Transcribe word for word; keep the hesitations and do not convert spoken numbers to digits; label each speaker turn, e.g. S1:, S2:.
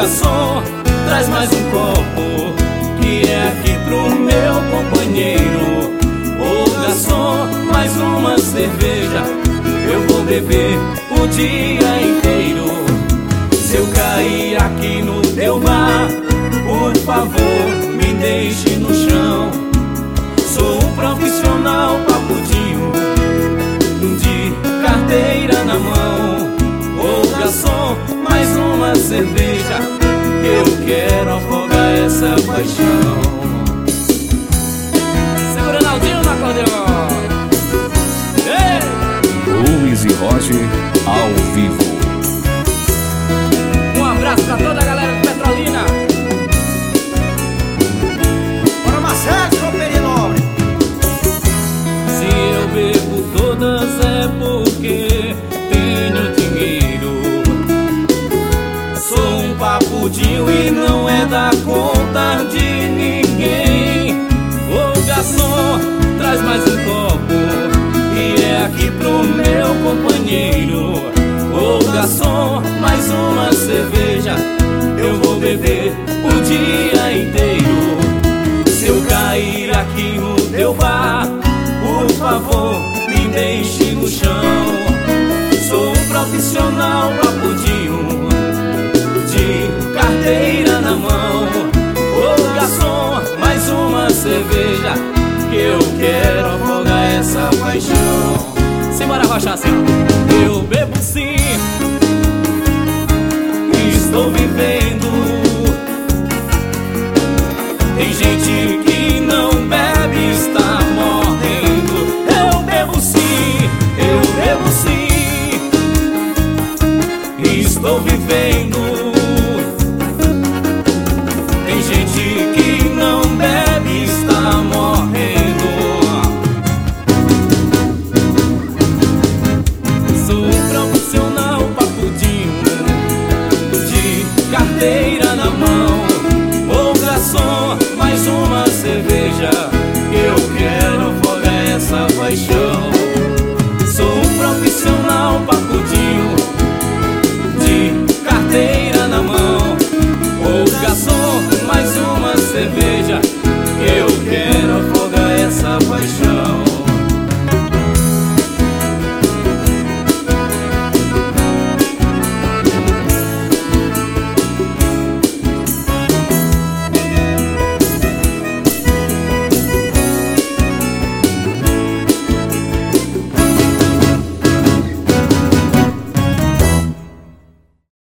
S1: garçom, traz mais um copo, que é aqui pro meu companheiro. Ô garçom, mais uma cerveja, eu vou beber o dia inteiro. Se eu cair aqui no teu bar, por favor, me deixe no chão. Sou um profissional papudinho, de carteira na mão. Ô garçom, mais uma cerveja, eu quero afogar essa paixão. Segura Naldinho no acordeão.
S2: Luiz e Roger ao vivo.
S1: Um abraço pra toda a galera de Petrolina.
S3: Bora Marcelo, companheiro nobre.
S1: Se eu bebo todas é porque tenho dinheiro. Sou um papudinho e não é da conta de ninguém. Ô garçom, traz mais um copo, e é aqui pro meu companheiro. Ô garçom, mais uma cerveja, eu vou beber o dia inteiro. Se eu cair aqui no teu bar, por favor, me deixe no chão. Sou um profissional papudinho, de carteira na mão. Ô garçom, mais uma cerveja, que eu quero afogar essa paixão. Simbora rochar assim. Eu bebo sim, estou vivendo. Tem gente que não bebe, está morrendo. Eu bebo sim, eu bebo sim, estou vivendo.